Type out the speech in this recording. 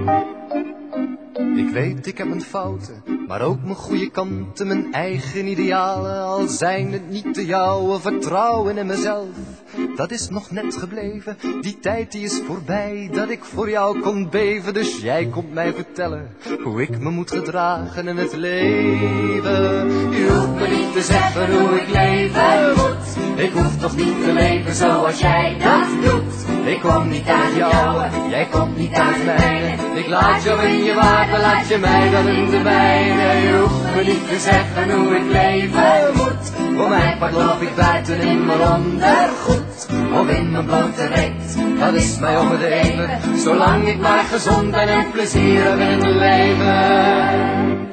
Ik weet, ik heb mijn fouten, maar ook mijn goede kanten, mijn eigen idealen, al zijn het niet de jouwe. Vertrouwen in mezelf, dat is nog net gebleven. Die tijd die is voorbij, dat ik voor jou kon beven. Dus jij komt mij vertellen hoe ik me moet gedragen in het leven. Je hoeft me niet te zeggen hoe ik leven moet. Ik hoef toch niet te leven zoals jij dat doet. Ik kom niet uit jou, jij komt niet uit mij. Ik laat jou in je water, laat je mij dan in de mijne. Je hoeft me niet te zeggen hoe ik leven moet. Voor mijn part loop ik buiten in mijn ondergoed of in mijn blote reet. Dat is mij om het even, zolang ik maar gezond ben en plezier heb in het leven.